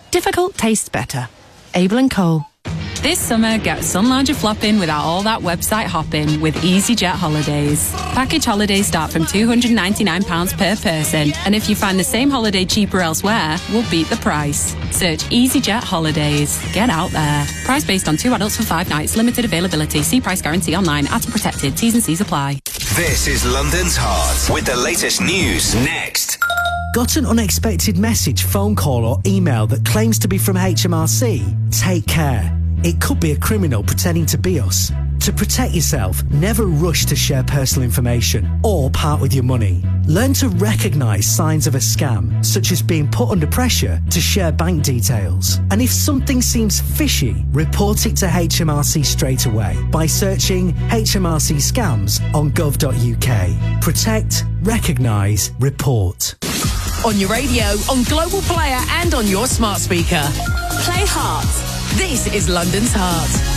Difficult tastes better. Abel & Cole. This summer, get Sun Lounger flopping without all that website hopping with EasyJet Holidays. Package holidays start from £299 per person, and if you find the same holiday cheaper elsewhere, we'll beat the price. Search EasyJet Holidays. Get out there. Price based on 2 adults for 5 nights. Limited availability. See price guarantee online. Atom protected. T's and C's apply. This is London's Heart with the latest news next. Got an unexpected message, phone call or email that claims to be from HMRC? Take care. It could be a criminal pretending to be us. To protect yourself, never rush to share personal information or part with your money. Learn to recognise signs of a scam, such as being put under pressure to share bank details. And if something seems fishy, report it to HMRC straight away by searching HMRC scams on gov.uk. Protect, recognise, report. On your radio, on Global Player and on your smart speaker. Play Heart. This is London's Heart.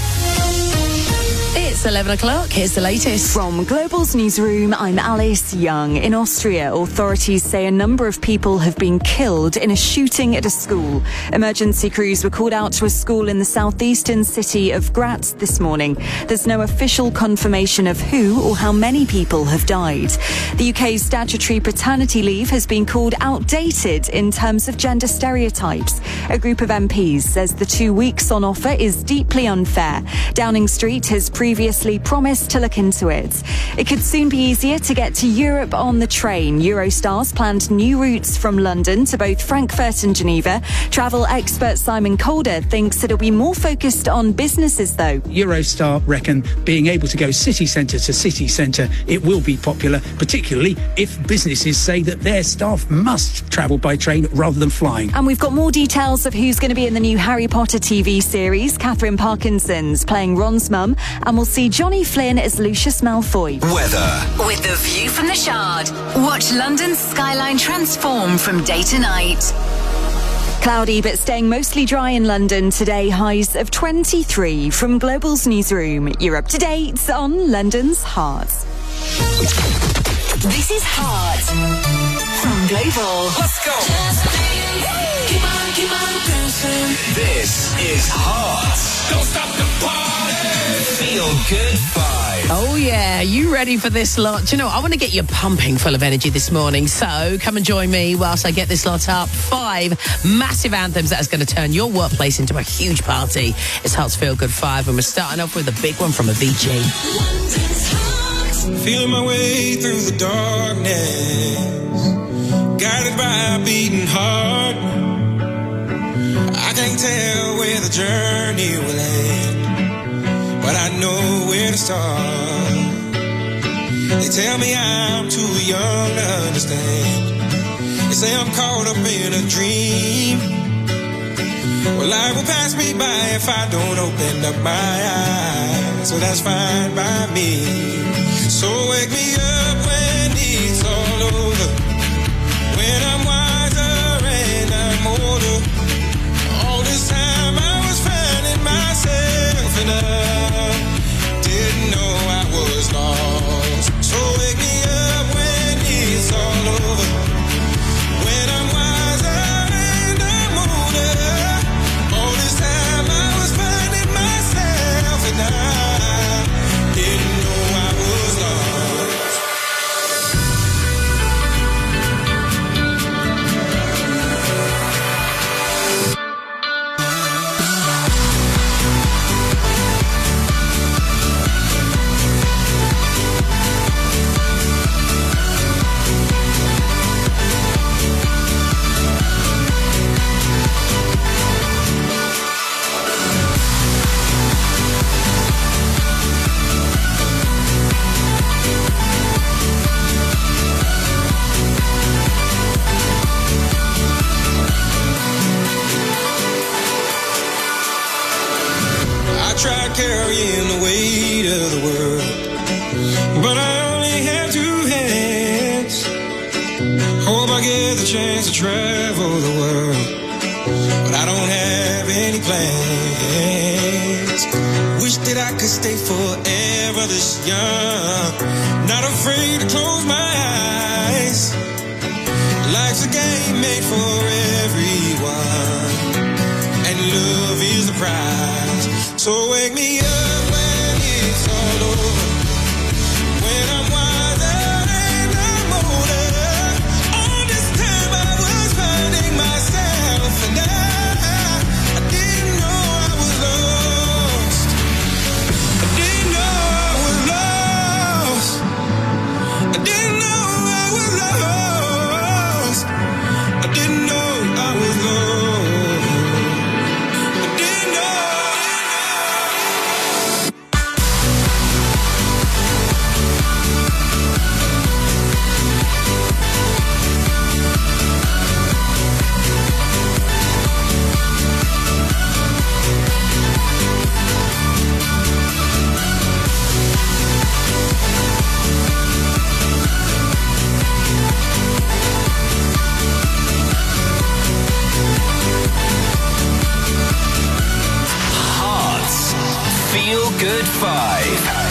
It's 11 o'clock. Here's the latest. From Global's newsroom, I'm Alice Young. In Austria, authorities say a number of people have been killed in a shooting at a school. Emergency crews were called out to a school in the southeastern city of Graz this morning. There's no official confirmation of who or how many people have died. The UK's statutory paternity leave has been called outdated in terms of gender stereotypes. A group of MPs says the 2 weeks on offer is deeply unfair. Downing Street has previously promised to look into it. It could soon be easier to get to Europe on the train. Eurostar's planned new routes from London to both Frankfurt and Geneva. Travel expert Simon Calder thinks it'll be more focused on businesses, though. Eurostar reckon being able to go city centre to city centre, it will be popular, particularly if businesses say that their staff must travel by train rather than flying. And we've got more details of who's going to be in the new Harry Potter TV series. Catherine Parkinson's playing Ron's mum, and we'll see Johnny Flynn as Lucius Malfoy. Weather. With the view from the Shard, watch London's skyline transform from day to night. Cloudy but staying mostly dry in London today, highs of 23. From Global's newsroom, you're up to date on London's Heart. This is Heart from Global. Let's go. Keep on dancing. This is Heart. Don't stop the party. Feel good vibe. Oh, yeah. You ready for this lot? Do you know, I want to get you pumping full of energy this morning. So come and join me whilst I get this lot up. 5 massive anthems that is going to turn your workplace into a huge party. It's Heart's Feel Good 5, and we're starting off with a big one from Avicii. Feeling my way through the darkness, guided by a beating heart. I can't tell where the journey will end, but I know where to start. They tell me I'm too young to understand. They say I'm caught up in a dream. Well, life will pass me by if I don't open up my eyes. So that's fine by me. So wake me up when it's all over, when I'm wiser and I'm older. All this time I was finding myself and I didn't know I was lost. So wake me up when it's all over, when I'm wiser and I'm older. All this time I was finding myself and I didn't know I was lost. Tried carrying the weight of the world, but I only have 2 hands. Hope I get the chance to travel the world, but I don't have any plans. Wish that I could stay forever this young, not afraid to close my eyes. Life's a game made for everyone. prize. So wake me up when it's all over, when I'm wiser and I'm older. All this time I was finding myself, and I didn't know I was lost. I didn't know I was lost. I didn't know I was lost. I didn't know I was lost. Feel Good 5.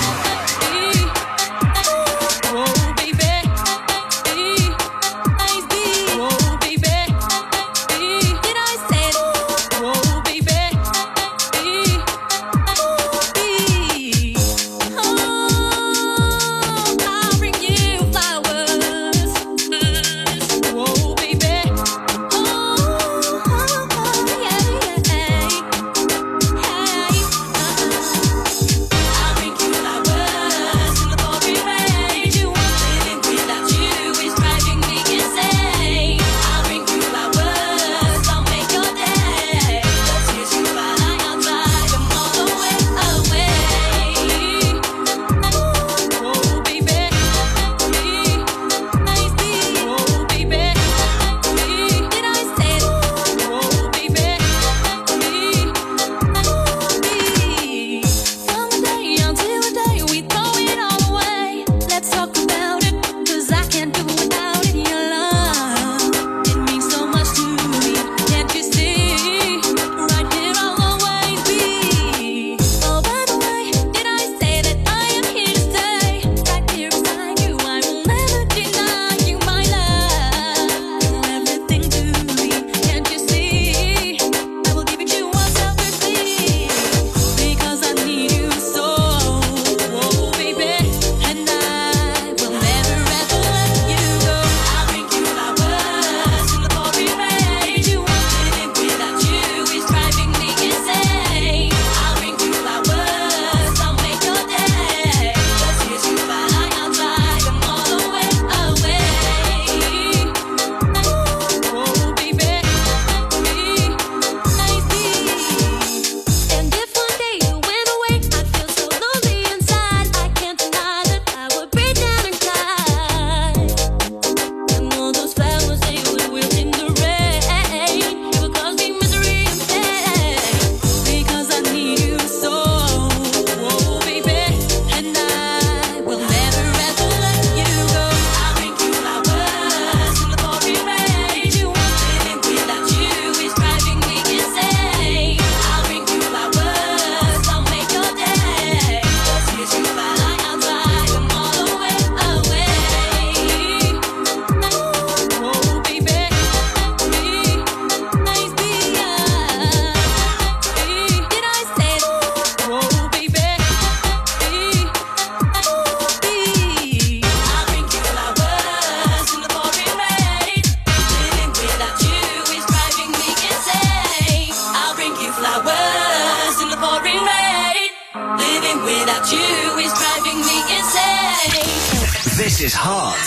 This is Heart.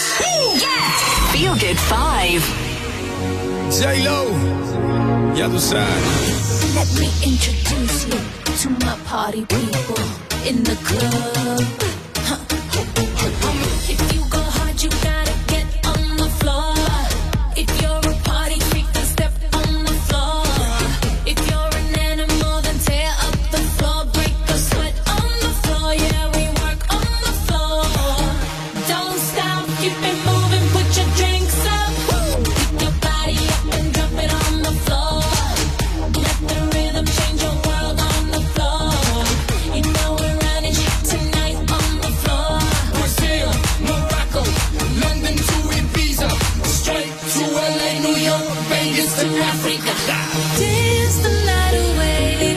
Yeah! Feel Good 5. J-Lo, ya tú sabes. Let me introduce you to my party people in the club. If you go hard, you gotta get on the floor. If you're a party freak, then step on the floor. If you're an animal, then tear up the floor. Break a sweat on the floor. Yeah, we work on the floor. Don't stop, keep it moving, put your drinks up. Pick your body up and drop it on the floor. Let the rhythm change your world on the floor. You know we're running tonight on the floor. Brazil, Morocco, London to Ibiza, straight to LA, New York, Vegas to Africa. Dance the night away.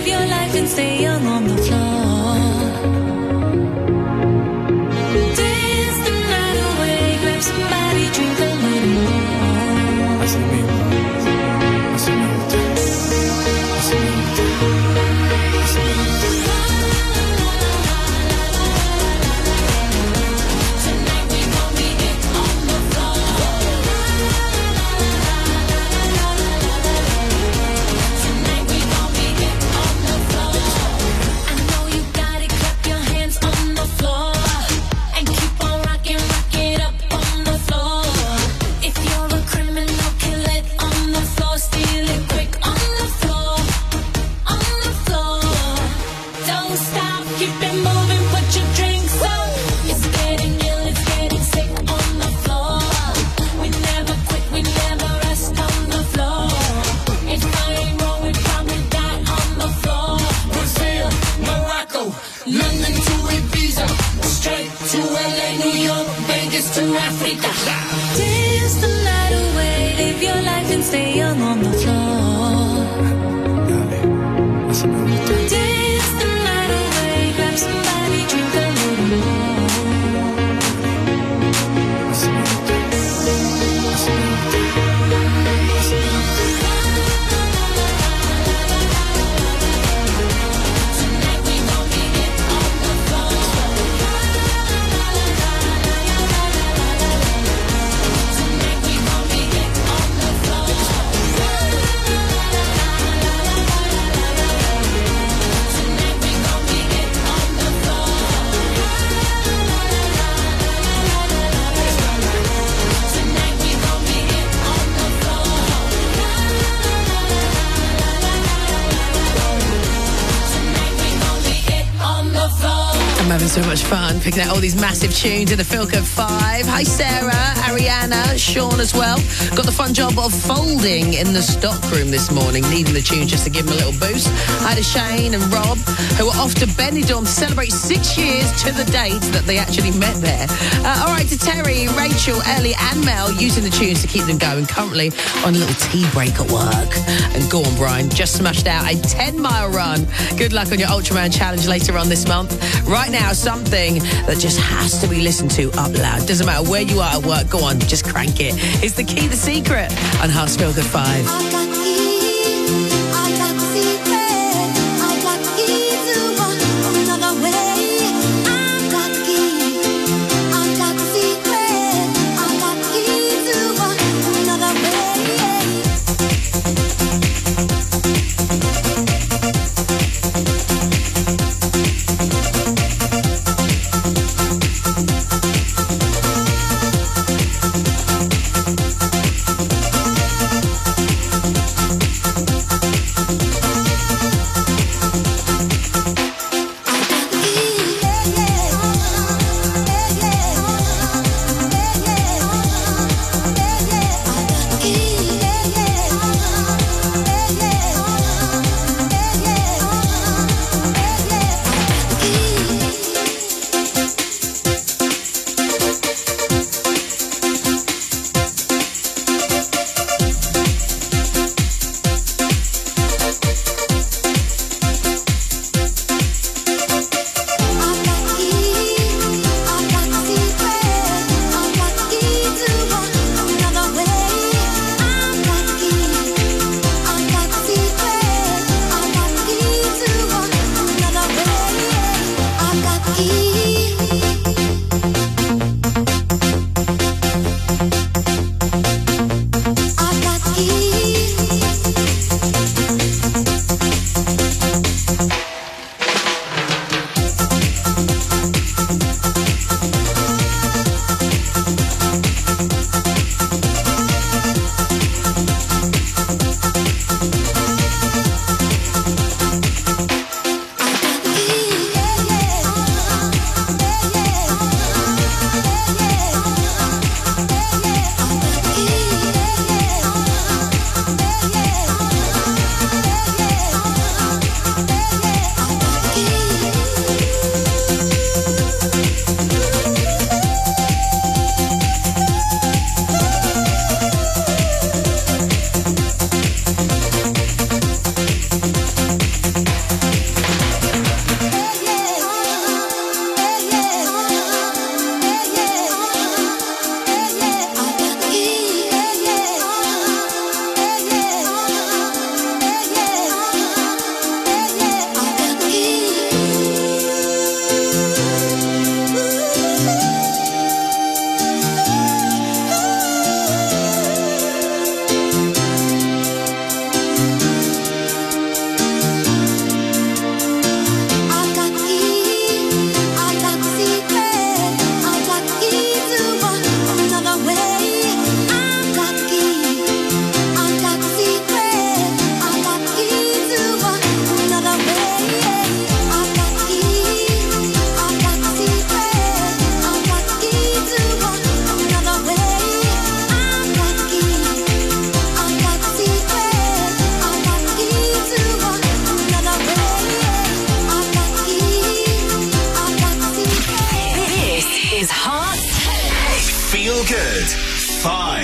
Africa. Dance the night away, live your life and stay young on the floor. Dance the night away, grab somebody, drink a little more. I'm having so much fun picking out all these massive tunes in the Feel Good 5. Hi Sarah, Ariana, Sean as well. Got the fun job of folding in the stockroom this morning, needing the tunes just to give them a little boost. Hi to Shane and Rob, who are off to Benidorm to celebrate 6 years to the date that they actually met there. All right to Terry, Rachel, Ellie and Mel, using the tunes to keep them going, currently on a little tea break at work. And go on Brian, just smashed out a 10-mile run. Good luck on your Ultraman challenge later on this month. Right now, something that just has to be listened to up loud. Doesn't matter where you are at work, go on, just crank it. It's The Key, The Secret on Hearts Feel Good 5.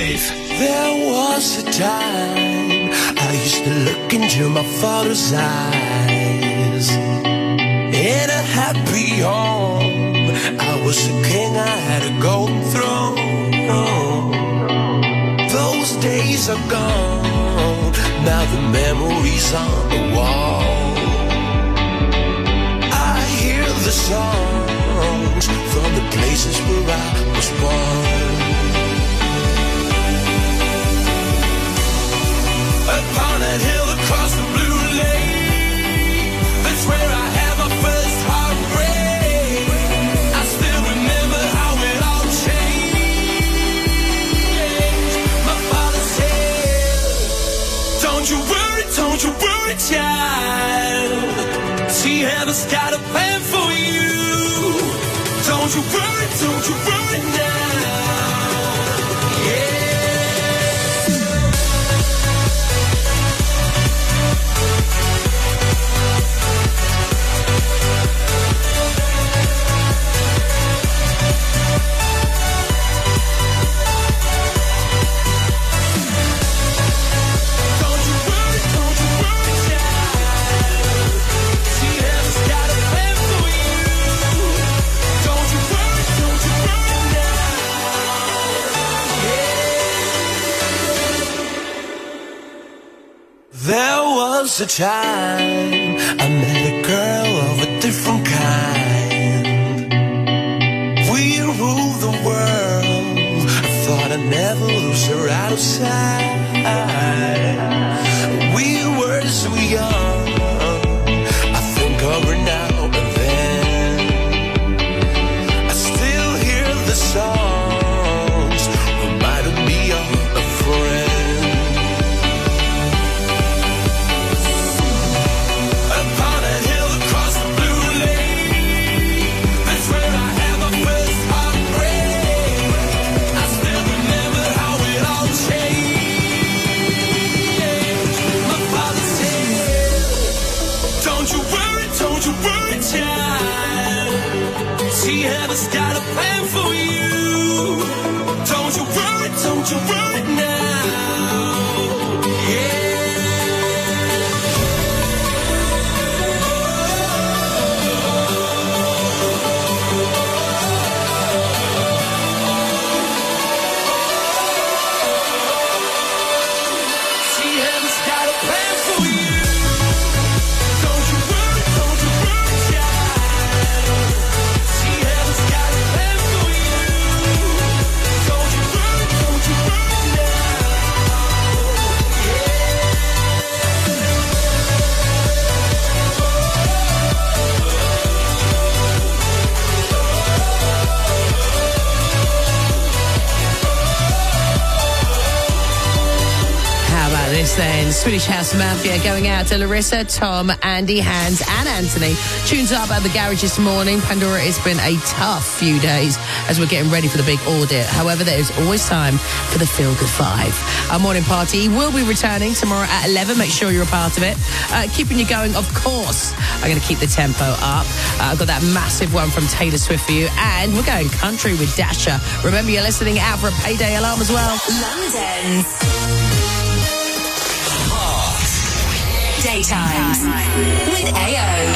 There was a time I used to look into my father's eyes. In a happy home, I was a king, I had a golden throne. Those days are gone, now the memories on the wall. I hear the songs from the places where I was born. Upon that hill across the blue lake, that's where I had my first heartbreak. I still remember how it all changed. My father said, don't you worry, child. See, heaven's got a plan for you. Don't you worry now. Yeah. There was a time I met a girl of a different kind. We ruled the world. I thought I'd never lose her out of sight. We were so young. I think of her now and then. I still hear the songs reminding me of a friend. See, heaven's got a plan for you. Don't you worry now. Yeah. See, heaven's got a plan for you. Don't you worry, child. See, heaven's got a plan for you. Don't you worry now. How about this then? Swedish House Mafia going out to Larissa, Tom, Andy, Hans and Anthony. Tunes up at the garage this morning. Pandora, it's been a tough few days as we're getting ready for the big audit. However, there is always time for the Feel Good 5. Our morning party will be returning tomorrow at 11. Make sure you're a part of it. Keeping you going, of course. I'm going to keep the tempo up. I've got that massive one from Taylor Swift for you. And we're going country with Dasher. Remember, you're listening out for a payday alarm as well. London's Daytimes with AO.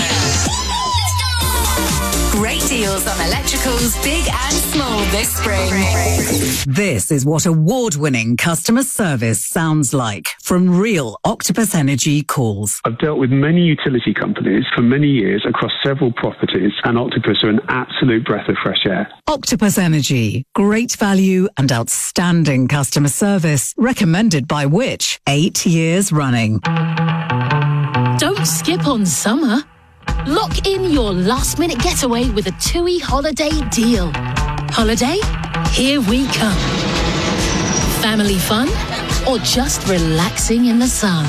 Great deals on electricals, big and small this spring. This is what award-winning customer service sounds like from real Octopus Energy calls. I've dealt with many utility companies for many years across several properties, and Octopus are an absolute breath of fresh air. Octopus Energy. Great value and outstanding customer service. Recommended by Which? 8 years running. Don't skip on summer. Lock in your last-minute getaway with a TUI holiday deal. Holiday? Here we come. Family fun? Or just relaxing in the sun?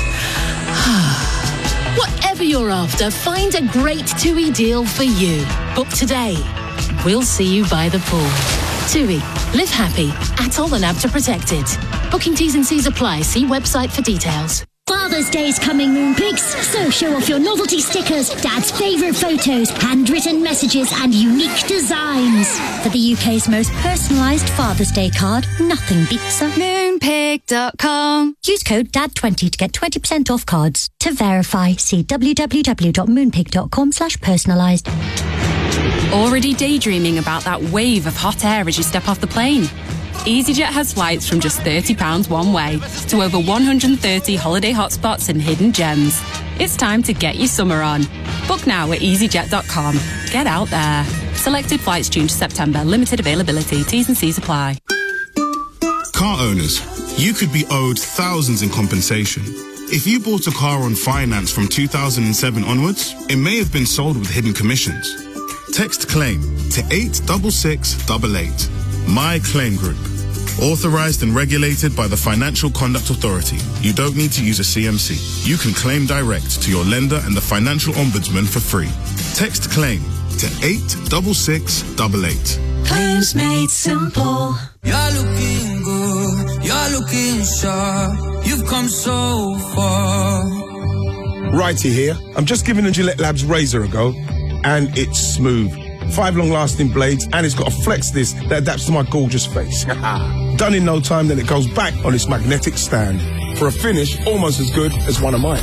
Whatever you're after, find a great TUI deal for you. Book today. We'll see you by the pool. TUI. Live happy. ATOL and ABTA protected. Booking T's and C's apply. See website for details. Father Father's Day is coming, Moonpigs, so show off your novelty stickers, Dad's favourite photos, handwritten messages and unique designs. For the UK's most personalised Father's Day card, nothing beats a Moonpig.com. Use code DAD20 to get 20% off cards. To verify, see www.moonpig.com/personalised. Already daydreaming about that wave of hot air as you step off the plane? EasyJet has flights from just £30 one way to over 130 holiday hotspots and hidden gems. It's time to get your summer on. Book now at easyjet.com. Get out there. Selected flights June to September. Limited availability. T's and C's apply. Car owners, you could be owed thousands in compensation. If you bought a car on finance from 2007 onwards, it may have been sold with hidden commissions. Text CLAIM to 86688. My Claim Group. Authorized and regulated by the Financial Conduct Authority. You don't need to use a CMC. You can claim direct to your lender and the Financial Ombudsman for free. Text CLAIM to 86688. Claims made simple. You're looking good, you're looking sharp. You've come so far. Righty here. I'm just giving the Gillette Labs razor a go, and it's smooth. 5 long-lasting blades, and it's got a flex disc that adapts to my gorgeous face. Done in no time, then it goes back on its magnetic stand for a finish almost as good as one of mine.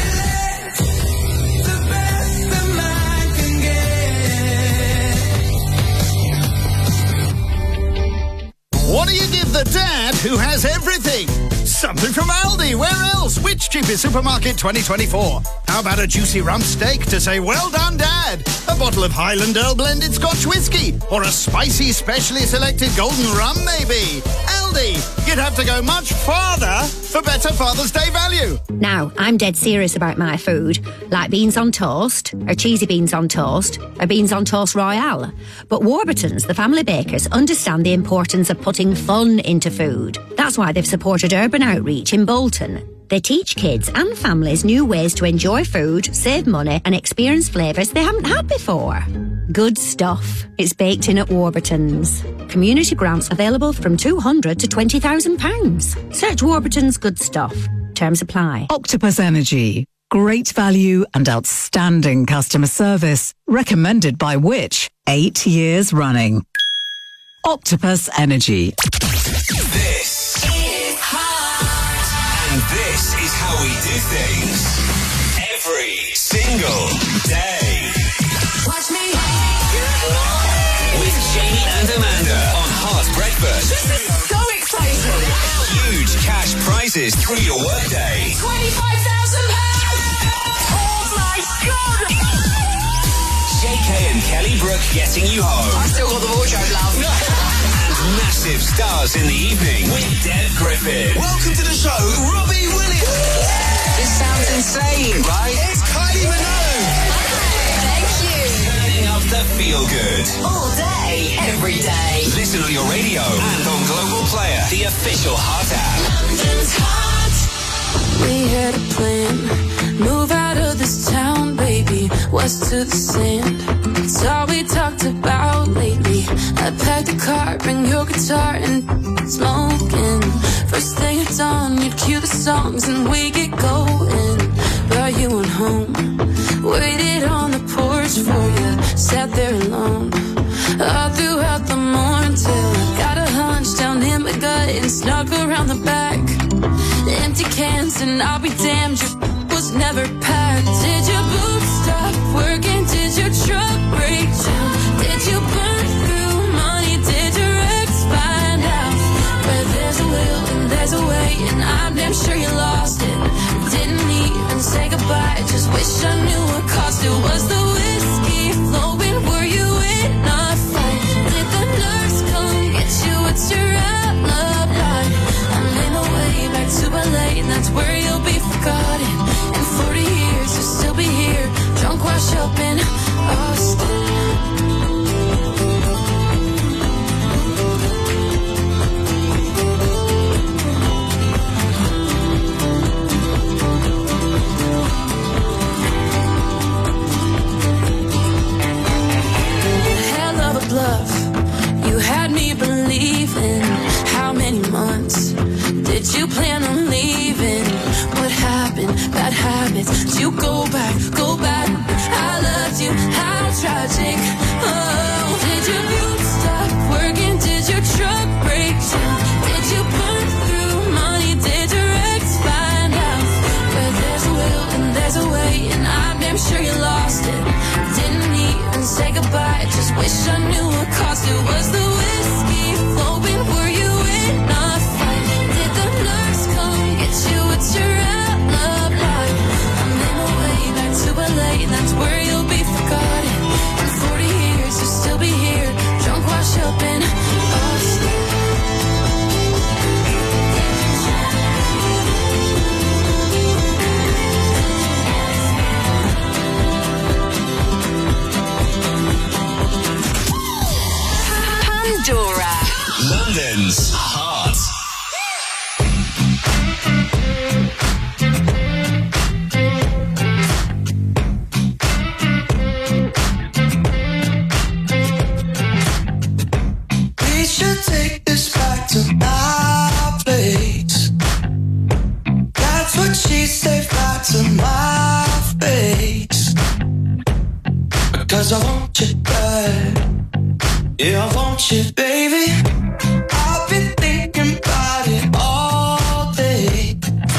What do you give the dad who has everything? Something from Aldi. Where else? Which cheapest supermarket 2024? How about a juicy rump steak to say, well done, Dad? A bottle of Highland Earl blended Scotch whiskey? Or a spicy, specially selected golden rum, maybe? Aldi. You'd have to go much farther for better Father's Day value. Now, I'm dead serious about my food, like beans on toast, or cheesy beans on toast, or beans on toast royale. But Warburton's, the family bakers, understand the importance of putting fun into food. That's why they've supported Urban Outreach in Bolton. They teach kids and families new ways to enjoy food, save money, and experience flavours they haven't had before. Good stuff. It's baked in at Warburton's. Community grants available from £200 to £20,000. Search Warburton's Good Stuff. Terms apply. Octopus Energy. Great value and outstanding customer service. Recommended by Which? 8 years running. Octopus Energy. This is hot. And this is how we do things. Every single day. Watch me. With Jamie and Amanda on Hot Breakfast. This is so exciting. Huge cash prizes through your workday. £25,000. Oh my God. JK and Kelly Brook getting you home. I still got the wardrobe, love. And massive stars in the evening with Deb Griffin. Welcome to the show, Robbie Williams. This sounds insane, right? It's Kylie Minogue. Thank you. Turning up the feel good. All day, every day. Listen on your radio and on Global Player, the official Hot app. London's hot. We had a plan. Move out of this town, baby. West to the sand. It's all we talked about lately. I packed the car, bring your guitar and smoking. First thing at dawn, you'd cue the songs and we get going. Brought you on home. Waited on the porch for you. Sat there alone. All throughout the morning till I got a hunch down in my gut and snuck around the back. Empty cans and I'll be damned, your was never packed. Did your boots stop working? Did your truck break down? Did you burn through money? Did your ex find out? Where there's a will and there's a way, and I'm damn sure you lost it. Didn't even say goodbye, just wish I knew what cost it. Was the whiskey flowing? Were you in a fight? Did the nurse come get you? What's your alibi? I'm in the way back to LA, and that's where you'll be forgotten. In 40 years you'll still be here, drunk wash up in Austin. habits. You go back. I loved you, how tragic. Oh, did your mute stop working? Did your truck break down? Did you burn through money? Did your ex find out? But there's a will and there's a way, and I'm damn sure you lost it. Didn't even say goodbye, just wish I knew what cost it. Was the whiskey flowing? Were you in a fight? Did the nurse come get you? It's your alibi. I'm in my way back to LA, that's where you'll be forgotten. In 40 years you'll still be here, drunk, washed up in Austin. Pandora, London's heart. We should take this back to my place. That's what she said, back to my face. Because I want you back. Yeah, I want you, baby. I've been thinking about it all day,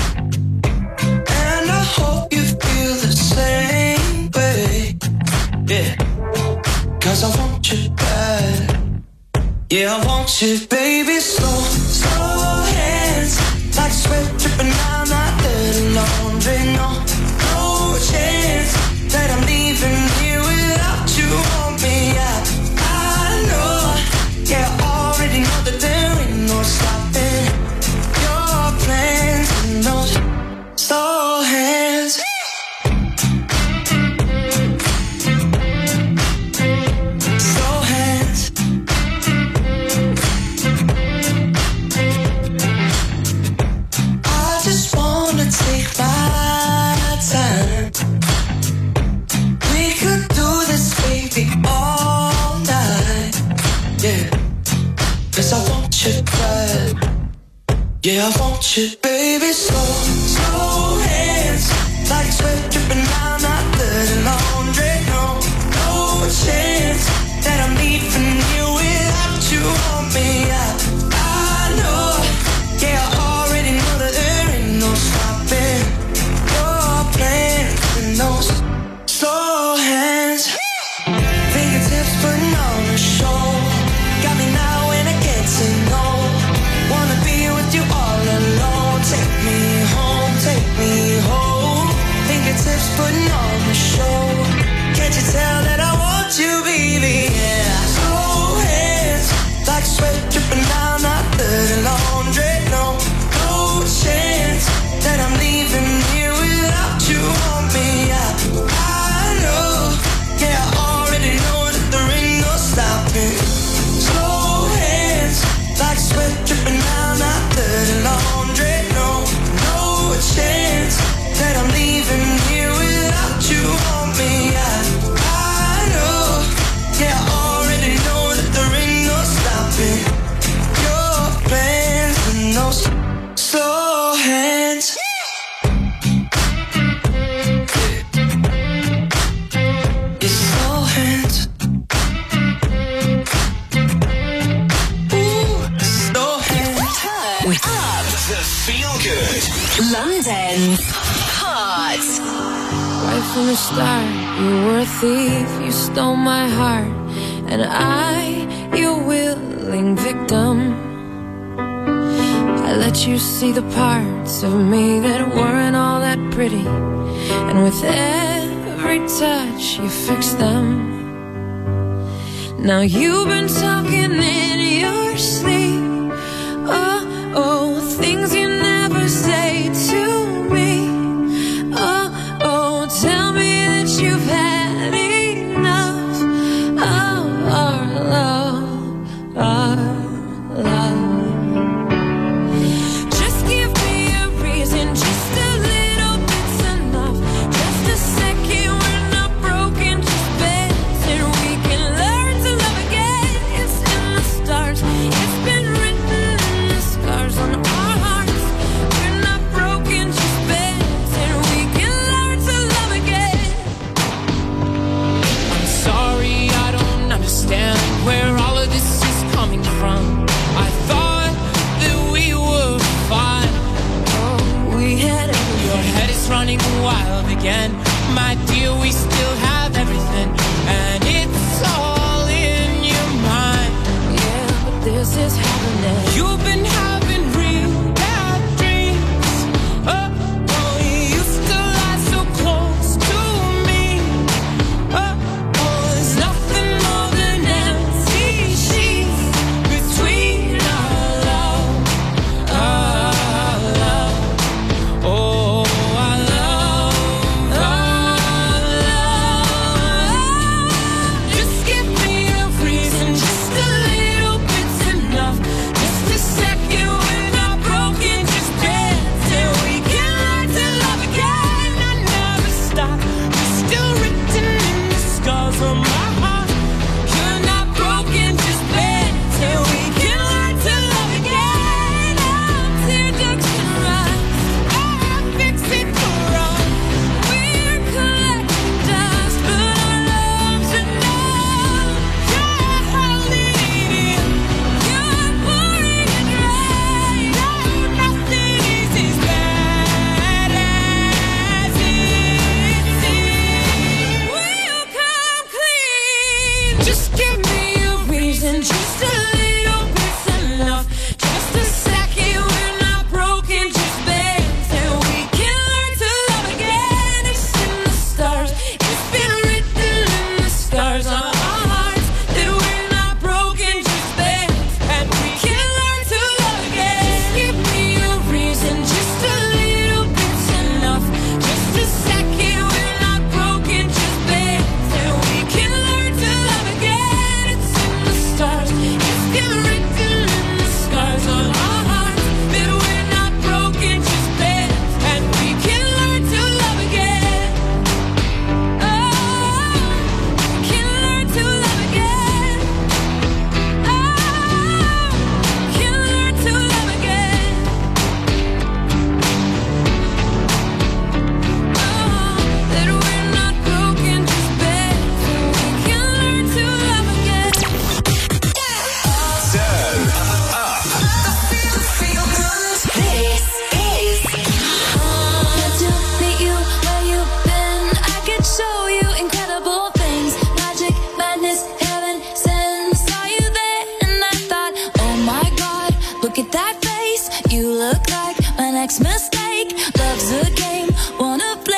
and I hope you feel the same way. Yeah, 'cause I want you back. Yeah, I want you, baby. Slow, slow hands, like sweat dripping down my dirty laundry. No, no chance that I'm leaving here without you on me. I know, yeah, I already know that there ain't no stopping your plans and those slow hands. Slow hands. I just wanna take my time. We could do this, baby, all night. Yeah, 'cause I want you bad. Yeah, I want you, baby. Slow, slow hands, like sweat dripping down my dirty laundry. No, no chance that I'm leaving you without you on me. I know, yeah, I already know that there ain't no stopping your plans and those slow hands. Fingertips putting on a show, got me now and I can't say no. Wanna be with you all alone. Take me home, take me home. Fingertips putting on a show. Can't you tell that I want you, baby? Yeah. Slow hands, like sweat dripping down my dirty laundry. No, no chance that I'm leaving here without you on me. I know, yeah, I already know that there ain't no stopping. Slow hands, like sweat dripping down my dirty laundry. No, no chance that I'm leaving here without you on me. I know, yeah, I already know that there ain't no stopping your plans and those slow hands. Your slow hands. Ooh, slow hands. up The Feel Good. London's heart. Right from the start, you were a thief, you stole my heart, and I, your willing victim. I let you see the parts of me that weren't all that pretty, and with every touch you fixed them. Now you've been talking in your sleep, oh, things you never say to me. Oh, tell me that you've had enough of our love. Just give me a reason, just a little bit's enough. Just a second, we're not broken, just better. We can learn to love again. It's in the stars, it's been written in the scars on our hearts. wild again. My dear, we still have everything, and it's all in your mind. Yeah, but this is happening. You've been having real bad dreams. Oh, you used to lie so close to me. Oh, there's nothing more than empty sheets between our love. Our love. Oh, our love. Just give me a reason, just a little bit's enough. Just a second, we're not broken, just dance till we can learn to love again. I never stop, you're still written in the scars on my heart. You're not broken, just dance till we can learn to love again. Our teardrops can rise, I'll fix it for us. We're collecting dust, but our love's enough. You're holding it in, you're pouring it right. Oh, nothing is as bad as it seems. We'll come clean. Just give me a reason, just a little bit's enough. Just a second, we're not broken, just dance till we can learn to love again. It's in the stars, it's been written in the scars on our hearts that we're not broken, just dance and we can learn to love again. Just give me a reason, just a little bit's enough. Just a second, we're not broken, just dance and we can learn to love again. It's in the stars, it's been written in the scars on our hearts that we're not broken, just dance and we can learn to love again. Oh, we can learn to love again. Oh, we can learn to love again. That we're not broken, just dance and we can learn to love again. Turn up. This is Got to meet you where you've been. I could show you incredible things. Magic, madness, heaven sent. Saw you there and I thought, oh my God, look at that face. You look like my next mistake. Love's a game, wanna play.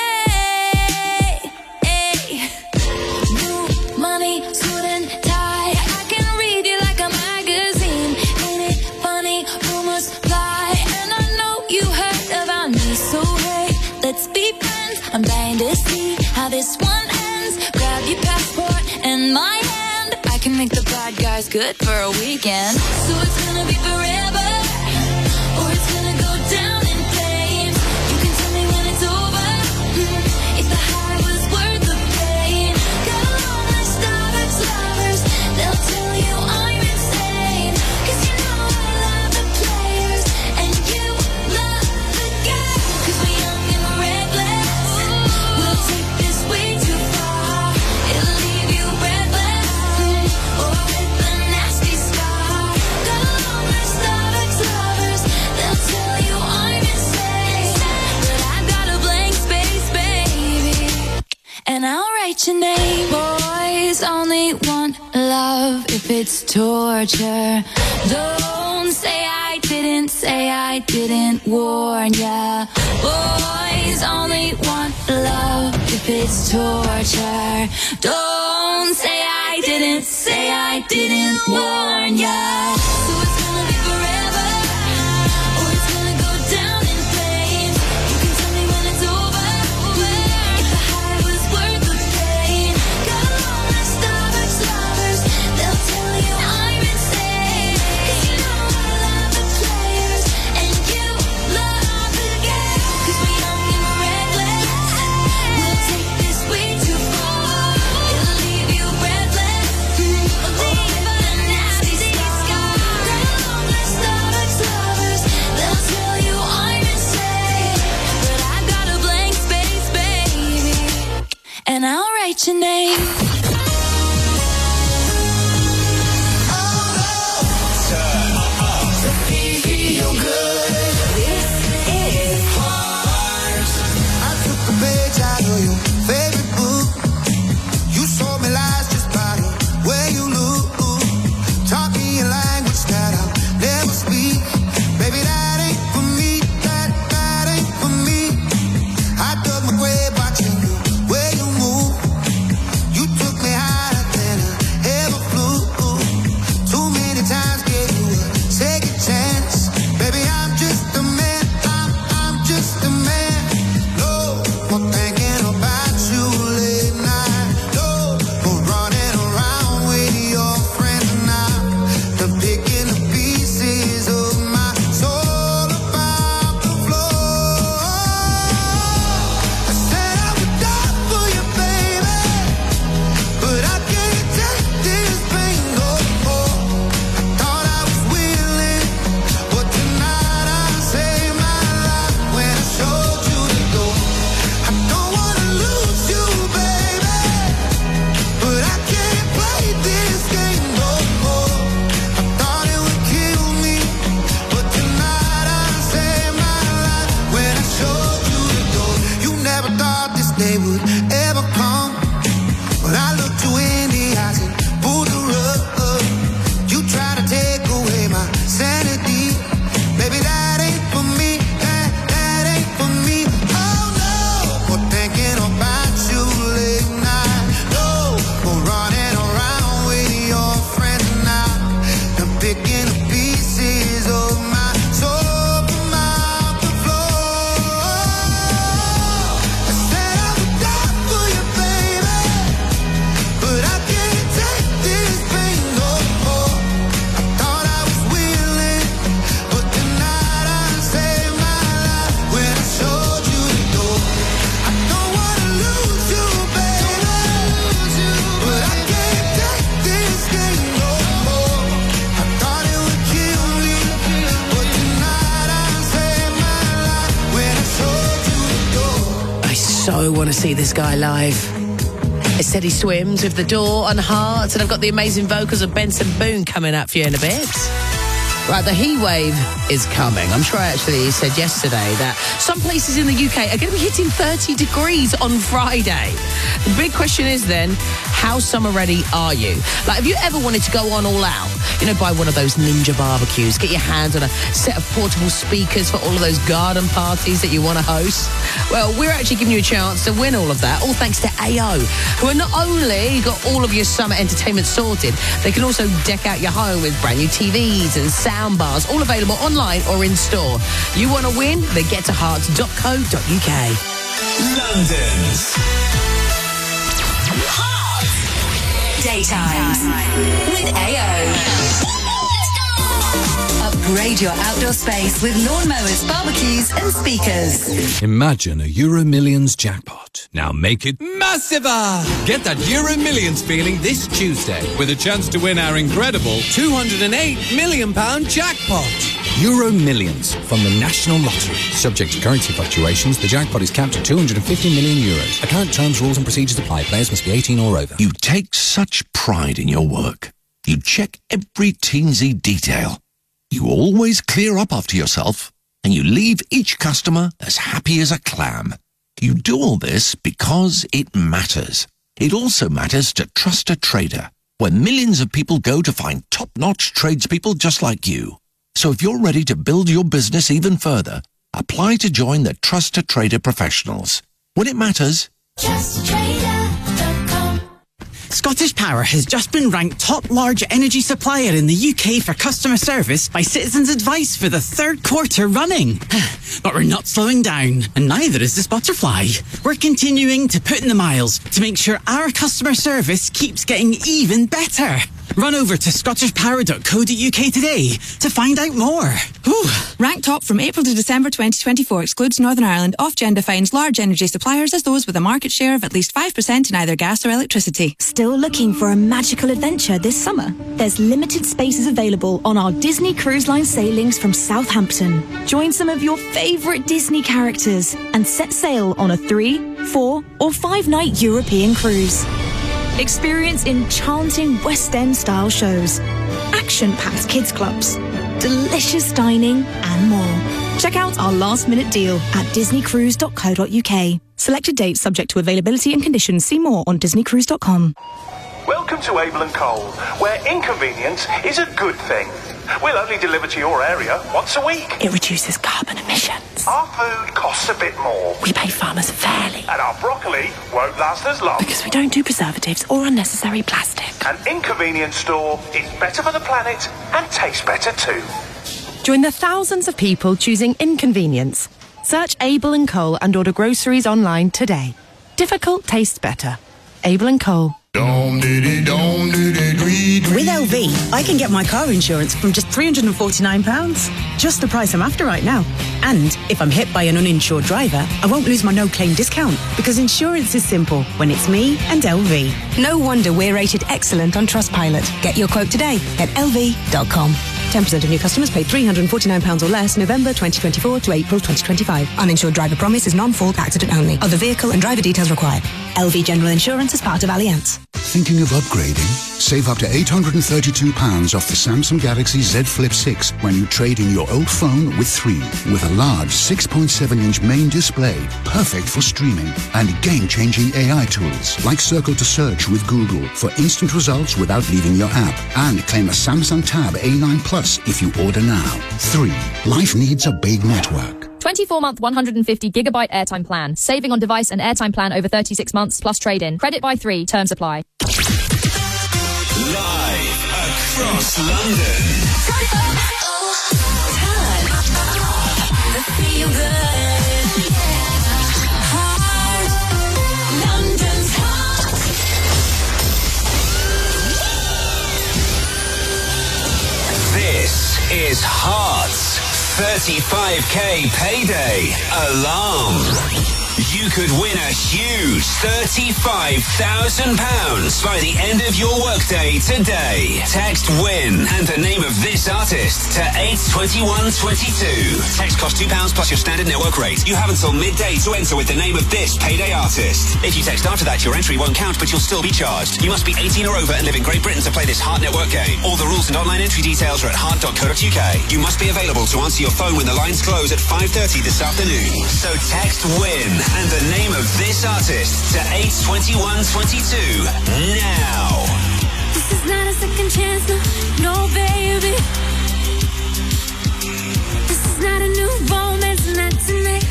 New money, suit and tie. I can read you like a magazine. Ain't it funny? Rumors fly, and I know you heard about me. So hey, let's be friends. I'm dying to see how this one ends. Grab your passport and my hand. I can make the bad guys good for a weekend. So it's gonna be forever, or it's gonna go down in flames. You can tell me when it's over, if the high was worth the pain. Got a long list of ex-lovers, they'll tell you I'm insane. 'Cause you know I love the players, and you love the game. 'Cause we're young and reckless, we'll take this way too far. It'll leave you breathless, or with a nasty scar. Got a long list of ex-lovers, they'll tell you I'm insane. But I've got a blank space, baby, and I'll write your name. Boys only want love if it's torture. Don't say I didn't warn ya. Boys only want love if it's torture. Don't say I didn't warn ya. So it's gonna be forever, or it's gonna go down in flames. You can tell me when it's over, if the high was worth the pain. Got a long list of ex-lovers, they'll tell you I'm insane. 'Cause you know I love the players, and you love the game. 'Cause we're young and reckless, we'll take this way too far. It'll leave you breathless, or with a nasty scar. Got a long list of ex-lovers, they'll tell you I'm insane. But I've got a blank space, baby, and I'll write your name. Turn up. Feel good. This is Heart. of your favorite book. You sold me lies just by the way you look. Taught me a language that I'll never speak. Baby, that ain't for me. That ain't for me. I dug my grave watching the way you move. You took me higher than I ever flew. Too many times gave you a second chance. Baby, I'm just a man. I'm just a man. No more thinking about you late night. No more running around with your friends now. The picking the pieces of my soul about the floor. I said I would die for you, baby, but I can't take this pain no more. I thought I was willing, but tonight I saved my life when I showed you the door. I don't wanna lose you, baby, but I can't play this game no more. I thought it would kill me, but tonight I saved my life when I showed you the door. You never thought this day would ever come, but I looked you in the eyes and pulled the rug. You try to take away my sanity. Baby, that ain't for me. That ain't for me. Oh no, more thinking about you late night. No more running around with your friends now. I'm picking the pieces of my soul from out the floor. I said I would die for you, baby, but I can't take this pain no more. I thought I was willing, but tonight I saved my life when I showed you the door. I don't wanna lose you, baby, but I can't take this game no more. I thought it would kill me, but tonight I saved my life when I showed you the door. I so want to see this guy live. It said he swims with the Door on Hearts, and I've got the amazing vocals of Benson Boone coming up for you in a bit. Right, the heat wave is coming. I'm sure actually said yesterday that some places in the UK are going to be hitting 30 degrees on Friday. The big question is then, how summer ready are you? Like, have you ever wanted to go on all out? You know, buy one of those ninja barbecues, get your hands on a set of portable speakers for all of those garden parties that you want to host? Well, we're actually giving you a chance to win all of that, all thanks to AO, who are not only got all of your summer entertainment sorted, they can also deck out your home with brand new TVs and sound bars, all available online or in store. You want to win? Then get to hearts.co.uk. London's Daytimes with AO. Upgrade your outdoor space with lawnmowers, barbecues and speakers. Imagine a Euro Millions jackpot. Now make it massiver! Get that Euro Millions feeling this Tuesday with a chance to win our incredible £208 million jackpot. Euro Millions from the National Lottery. Subject to currency fluctuations, the jackpot is capped at €250 million. Account terms, rules and procedures apply. Players must be 18 or over. You take such pride in your work. You check every teensy detail. You always clear up after yourself, and you leave each customer as happy as a clam. You do all this because it matters. It also matters to Trust a Trader, where millions of people go to find top-notch tradespeople just like you. So if you're ready to build your business even further, apply to join the Trust a Trader professionals. When it matters, TrustTrader.com. Scottish Power has just been ranked top large energy supplier in the UK for customer service by Citizens Advice for the third quarter running. But we're not slowing down, and neither is this butterfly. We're continuing to put in the miles to make sure our customer service keeps getting even better. Run over to scottishpower.co.uk today to find out more. Whew. Ranked top from April to December 2024 excludes Northern Ireland. Ofgem defines large energy suppliers as those with a market share of at least 5% in either gas or electricity. Still looking for a magical adventure this summer? There's limited spaces available on our Disney Cruise Line sailings from Southampton. Join some of your favourite Disney characters and set sail on a 3, 4 or 5 night European cruise. Experience enchanting West End style shows, action-packed kids clubs, delicious dining and more. Check out our last minute deal at disneycruise.co.uk. Selected dates subject to availability and conditions. See more on DisneyCruise.com. Welcome to Abel & Cole, where inconvenience is a good thing. We'll only deliver to your area once a week. It reduces carbon emissions. Our food costs a bit more. We pay farmers fairly. And our broccoli won't last as long. Because we don't do preservatives or unnecessary plastic. An inconvenience store is better for the planet and tastes better too. Join the thousands of people choosing inconvenience. Search Abel & Cole and order groceries online today. Difficult tastes better. Abel & Cole. With LV, I can get my car insurance from just £349. Just the price I'm after right now. And if I'm hit by an uninsured driver, I won't lose my no-claim discount because insurance is simple when it's me and LV. No wonder we're rated excellent on Trustpilot. Get your quote today at lv.com. 10% of new customers pay £349 or less November 2024 to April 2025. Uninsured driver promise is non-fault accident only. Other vehicle and driver details required. LV General Insurance is part of Allianz. Thinking of upgrading? Save up to £832 off the Samsung Galaxy Z Flip 6 when you trade in your old phone with 3. With a large 6.7-inch main display, perfect for streaming, and game-changing AI tools like Circle to Search with Google for instant results without leaving your app. And claim a Samsung Tab A9 Plus if you order now. 3. Life needs a big network. 24-month 150GB airtime plan. Saving on device and airtime plan over 36 months plus trade-in. Credit by 3. Terms apply. Live across London. London's hot. This is Hearts 35k payday alarm. You could win a huge £35,000 by the end of your workday today. Text WIN and the name of this artist to 82122. Text costs £2 plus your standard network rate. You have until midday to enter with the name of this payday artist. If you text after that, your entry won't count, but you'll still be charged. You must be 18 or over and live in Great Britain to play this Heart Network game. All the rules and online entry details are at heart.co.uk. You must be available to answer your phone when the lines close at 5:30 this afternoon. So text WIN and the name of this artist to 82122 now. This is not a second chance, no, baby. This is not a new romance, not tonight.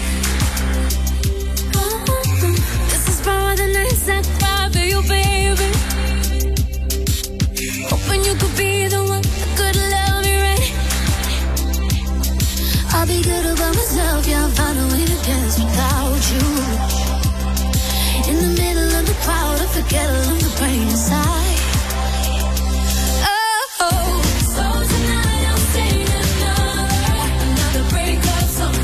This is for the nights I cry for you, baby. Hoping you could be the one that could love me right. I'll be good about myself, yeah, I'll find a way to dance without you. In the middle of the crowd, I forget all of the pain inside. Oh, so tonight I'm singing another breakup song.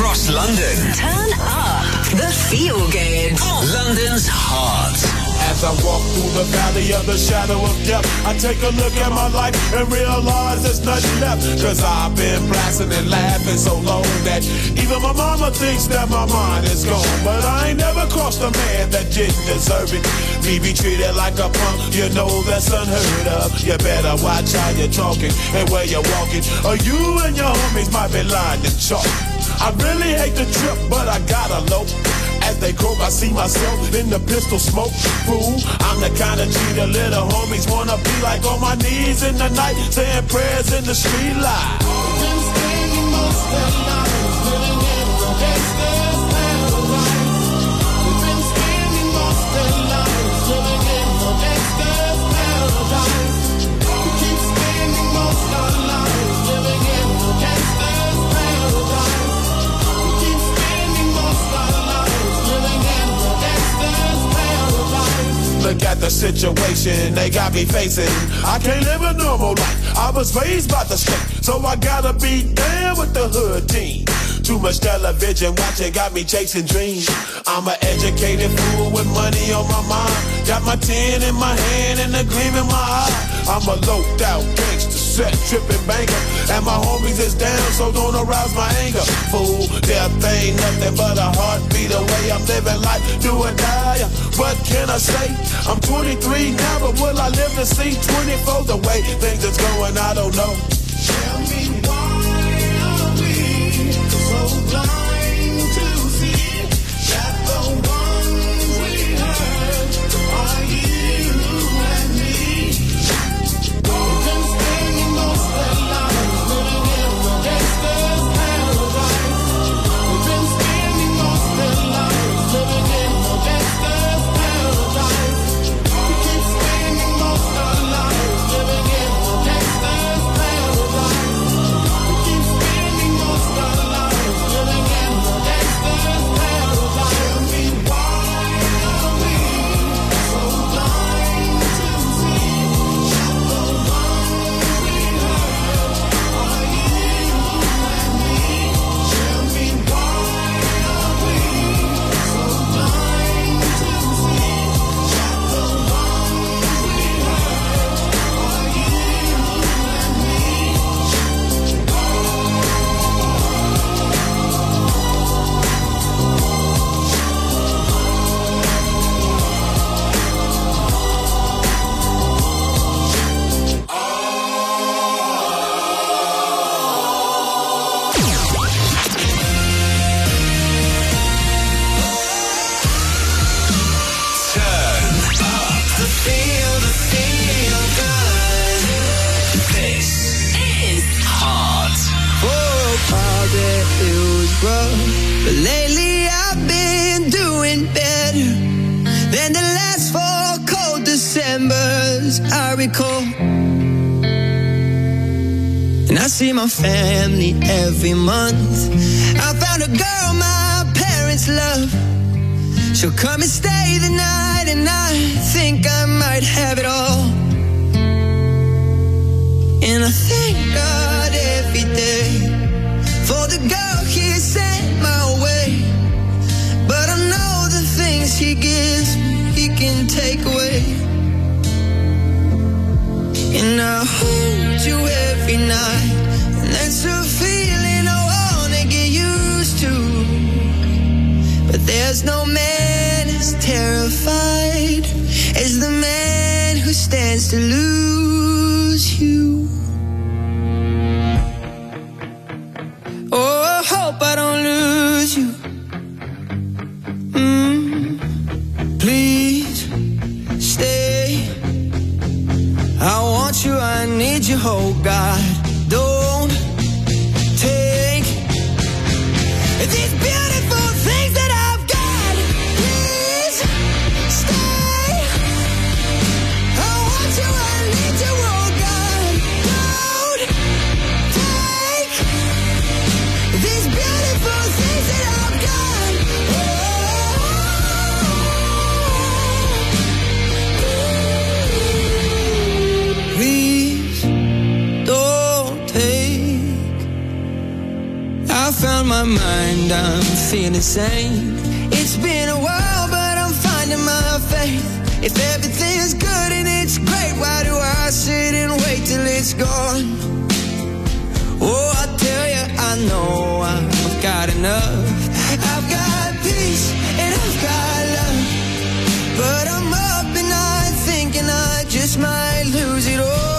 across London. Turn up the feel good. London's heart. As I walk through the valley of the shadow of death, I take a look at my life and realize there's nothing left. Cause I've been blasting and laughing so long that even my mama thinks that my mind is gone. But I ain't never crossed a man that didn't deserve it. Me be treated like a punk, you know that's unheard of. You better watch how you're talking and where you're walking, or you and your homies might be lying to chalk. I really hate the trip, but I gotta low. As they croak, I see myself in the pistol smoke. Fool, I'm the kind of G the little homies wanna be like, on my knees in the night, saying prayers in the street light. Been spending most of the night living in the gangster's paradise. We've been spending most of the night living in the gangster's paradise. We keep spending most of the night living in the gangster's paradise. We keep spending most of the night living in the gangster's paradise. Look at the situation they got me facing. I can't live a normal life. I was raised by the state, so I gotta be down with the hood team. Too much television watching got me chasing dreams. I'm an educated fool with money on my mind. Got my 10 in my hand and a gleam in my eye. I'm a loped out gangster, set tripping banker, and my homies is down, so don't arouse my anger. Fool, death ain't nothing but a heartbeat away. I'm living life, do or die. What can I say? I'm 23 now, but will I live to see 24? The way things is going, I don't know. Tell me why are we so blind to see that the ones we hurt are you and me? We've been spending most of our lives living in the gangster's paradise. We've been spending most of our lives living in the gangster's paradise. We keep spending most of our lives living in the gangster's paradise. We keep spending most of our lives living in the gangster's paradise. Tell me why are we so blind to see that the ones we hurt are you and me? Tell me why are we so blind to see that the ones we hurt are you and me? Turn up the feel good. This is Heart. For a while there it was rough, but lately I've been doing better than the last 4 cold Decembers I recall. And I see my family every month. I found a girl my parents love. She'll come and stay the night, and I think I might have it all. And I thank God every day for the girl He sent my way. But I know the things He gives me, He can take away. And I hold you every night, and that's a feeling I wanna get used to. But there's no man as terrified as the man who stands to lose you. Oh, I hope I don't lose you. Please stay. I want you, I need you, oh God. Don't take these beautiful things that I've got. Please stay. I want you, I need you, found my mind, I'm feeling sane. It's been a while, but I'm finding my faith. If everything's good and it's great, why do I sit and wait till it's gone? Oh, I tell you, I know I've got enough. I've got peace and I've got love, but I'm up and I'm thinking I just might lose it all.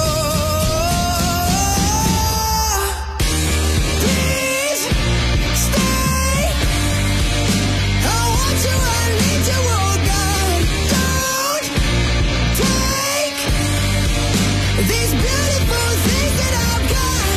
Please stay. I want you, I need you, oh God. Don't take these beautiful things that I've got.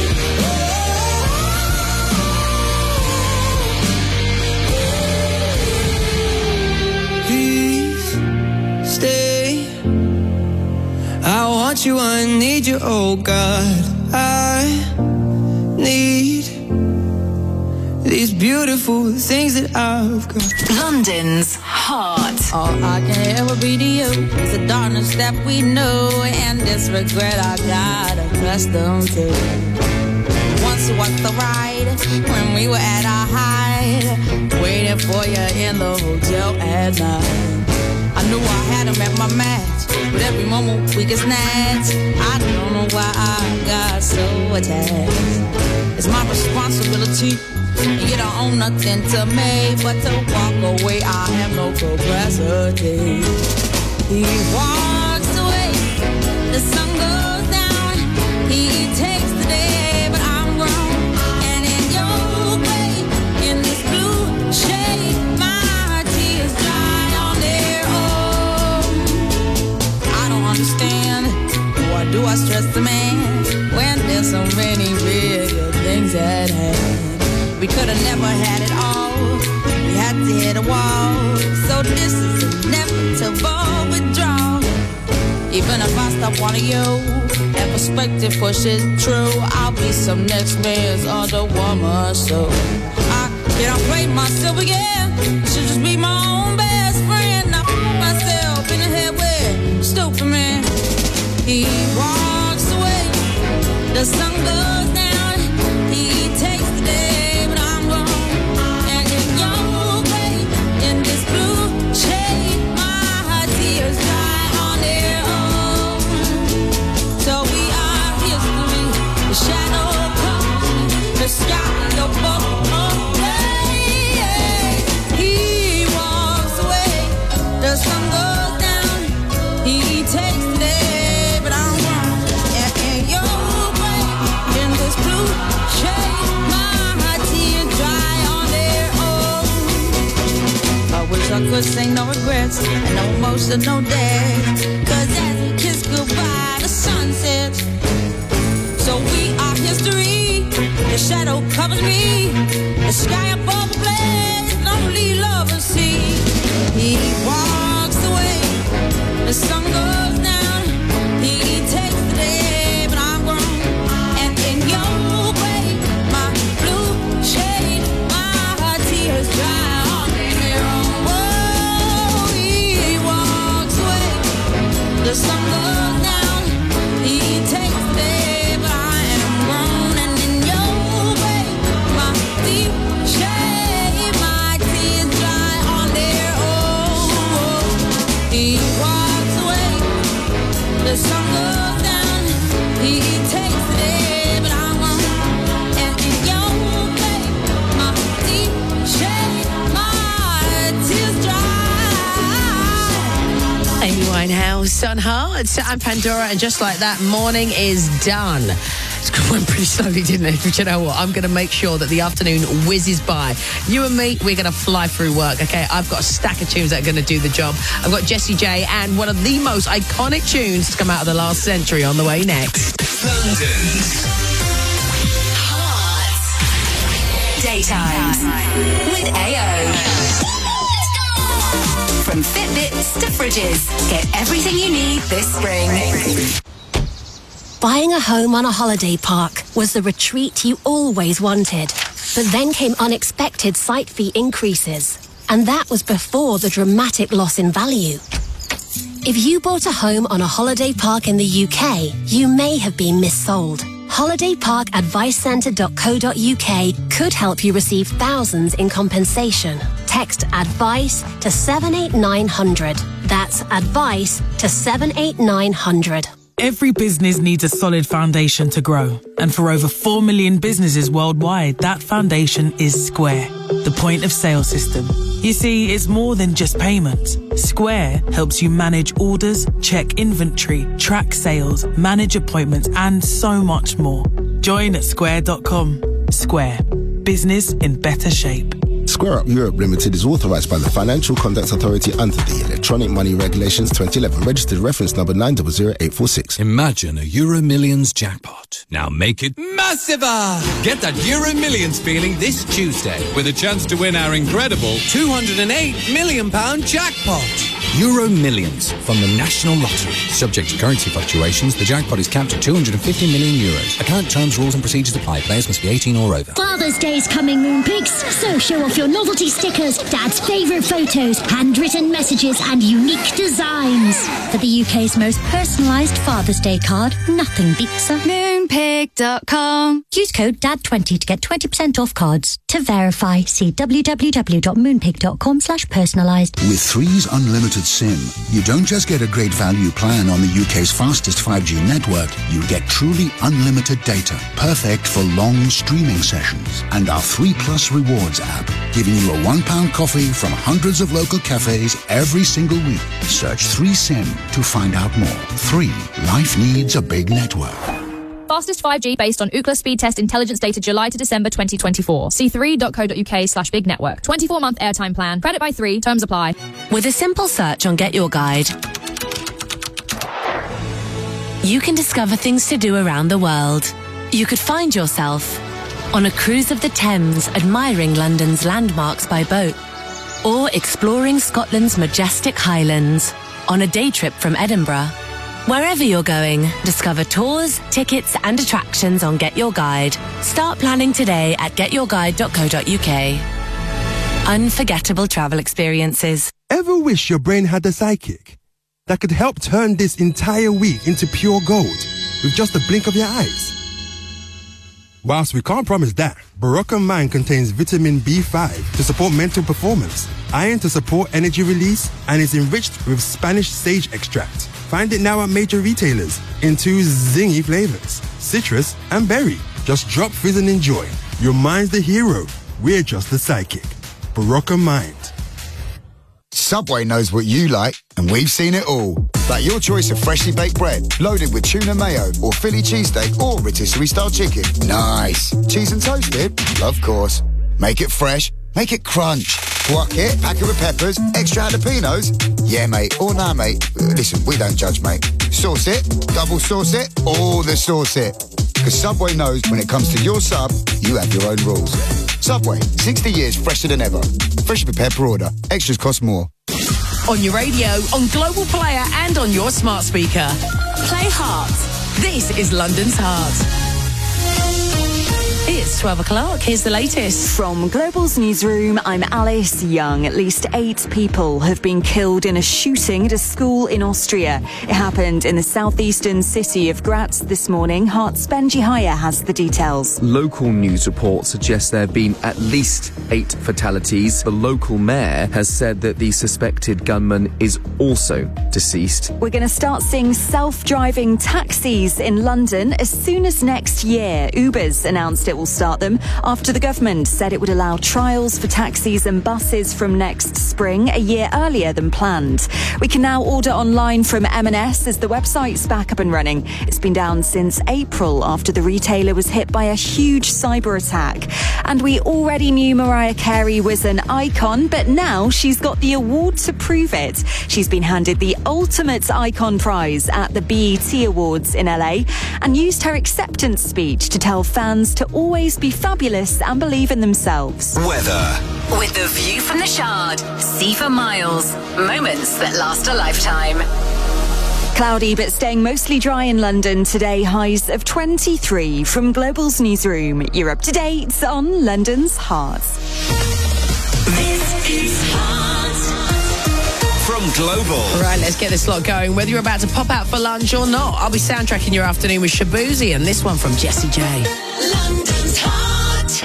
Please stay. I want you, I need you, oh God. I need these beautiful things that I've got. London's heart. All I can ever be to you is the darkness that we know and this regret I got accustomed to. Once was the ride when we were at our height, waiting for you in the hotel at night. I knew I had him at my match, but every moment we get snatched. I don't know why I got so attached. It's my responsibility, and you don't own nothing to me but to walk away. I have no capacity. He walks away, the sun goes down. He takes the day, but I'm grown. And in your way, in this blue shade, my tears dry on their own. I don't understand, why do I stress the man when there's so many real things at hand? We could have never had it all. We had to hit a wall. So this is inevitable withdrawal. Even if I stop wanting you and perspective pushes true, I'll be some next man's other woman. So I can't play myself again. I should just be my own best friend. I put myself in the head with stupid man. He walks away, the sun goes down. He takes the day. The sky, the boat away. He walks away, the sun goes down. He takes the day, but I'm wrong. And in your way, in this blue shade, my tears dry on their own. I wish I could say no regrets and no emotional days. Cause as we kiss goodbye, the sun sets. So we are history. The shadow covers me. The sky above the blaze, lonely lovers see. He walks away, the sun goes down. He takes the day, but I'm grown. And in your way, my blue shade, my tears dry on their own. Oh, he walks away, the sun goes down. He takes the day. The sun goes down, he takes the day, but I'm wrong. And in your way, my deep shade, my tears dry. Amy Winehouse on Heart. I'm Pandora, and just like that, morning is done. It went pretty slowly, didn't it? But you know what? I'm going to make sure that the afternoon whizzes by. You and me, we're going to fly through work, okay? I've got a stack of tunes that are going to do the job. I've got Jessie J and one of the most iconic tunes to come out of the last century on the way next. London's Heart. Daytimes with AO. From Fitbits to fridges, get everything you need this spring. Buying a home on a holiday park was the retreat you always wanted. But then came unexpected site fee increases. And that was before the dramatic loss in value. If you bought a home on a holiday park in the UK, you may have been missold. holidayparkadvicecentre.co.uk could help you receive thousands in compensation. Text ADVICE to 78900. That's ADVICE to 78900. Every business needs a solid foundation to grow. And for over 4 million businesses worldwide, that foundation is Square, the point of sale system. You see, it's more than just payments. Square helps you manage orders, check inventory, track sales, manage appointments, and so much more. Join at square.com. Square. Business in better shape. Square Up Europe Limited is authorised by the Financial Conduct Authority under the Electronic Money Regulations 2011, registered reference number 900846. Imagine a Euro Millions jackpot. Now make it massiver! Get that Euro Millions feeling this Tuesday with a chance to win our incredible £208 million jackpot. Euro Millions from the National Lottery. Subject to currency fluctuations, the jackpot is capped at €250 million. Account terms, rules and procedures apply. Players must be 18 or over. Father's Day's coming, Moonpigs, so show off your novelty stickers, Dad's favourite photos, handwritten messages and unique designs. For the UK's most personalised Father's Day card, nothing beats a Moonpig.com. Use code DAD20 to get 20% off cards. To verify, see www.moonpig.com/personalised. With Three's Unlimited SIM, you don't just get a great value plan on the UK's fastest 5G network, you get truly unlimited data, perfect for long streaming sessions. And our 3 Plus Rewards app, giving you a £1 coffee from hundreds of local cafes every single week. Search 3SIM to find out more. 3. Life needs a big network. Fastest 5G based on Ookla speed test intelligence data July to December 2024. See 3.co.uk/big network. 24-month airtime plan. Credit by 3. Terms apply. With a simple search on Get Your Guide, you can discover things to do around the world. You could find yourself on a cruise of the Thames, admiring London's landmarks by boat, or exploring Scotland's majestic Highlands on a day trip from Edinburgh. Wherever you're going, discover tours, tickets and attractions on Get Your Guide. Start planning today at getyourguide.co.uk. Unforgettable travel experiences. Ever wish your brain had a sidekick that could help turn this entire week into pure gold with just a blink of your eyes? Whilst we can't promise that, Barocca Mind contains vitamin B5 to support mental performance, iron to support energy release, and is enriched with Spanish sage extract. Find it now at major retailers in 2 zingy flavors, citrus and berry. Just drop fizz and enjoy. Your mind's the hero. We're just the sidekick. Barocca Mind. Subway knows what you like, and we've seen it all. Like your choice of freshly baked bread, loaded with tuna mayo, or Philly cheesesteak, or rotisserie-style chicken. Nice. Cheese and toasted? Of course. Make it fresh. Make it crunch. Guac it, pack it with peppers, extra jalapenos. Yeah, mate. Or nah, mate. Listen, we don't judge, mate. Sauce it, double sauce it, all the sauce it. Because Subway knows when it comes to your sub, you have your own rules. Subway, 60 years fresher than ever. Freshly prepared per order. Extras cost more. On your radio, on Global Player and on your smart speaker. Play Hearts. This is London's Heart. It's 12 o'clock. Here's the latest. From Global's newsroom, I'm Alice Young. At least 8 people have been killed in a shooting at a school in Austria. It happened in the southeastern city of Graz this morning. Hearts Benjihaya has the details. Local news reports suggest there have been at least 8 fatalities. The local mayor has said that the suspected gunman is also deceased. We're going to start seeing self-driving taxis in London as soon as next year. Uber's announced it will start them after the government said it would allow trials for taxis and buses from next spring, a year earlier than planned. We can now order online from M&S as the website's back up and running. It's been down since April after the retailer was hit by a huge cyber attack. And we already knew Mariah Carey was an icon, but now she's got the award to prove it. She's been handed the Ultimate Icon Prize at the BET Awards in LA and used her acceptance speech to tell fans to always be fabulous and believe in themselves. Weather. With the view from the Shard, see for miles. Moments that last a lifetime. Cloudy but staying mostly dry in London today, highs of 23. From Global's newsroom, you're up to date on London's Heart. This is Heart. from Global. Right, let's get this lot going. Whether you're about to pop out for lunch or not, I'll be soundtracking your afternoon with Shabuzi and this one from Jessie J. London's hot.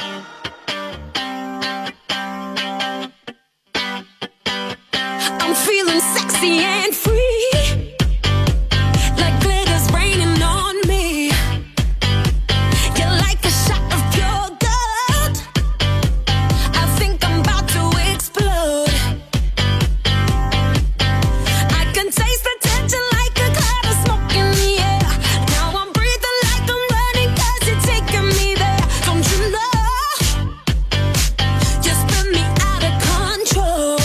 I'm feeling sexy and free, like glitter's raining on me. You're like a shot of pure gold. I think I'm about to explode. I can taste the tension like a cloud of smoke in the air. Now I'm breathing like I'm running 'cause you're taking me there. Don't you know? You spin me out of control.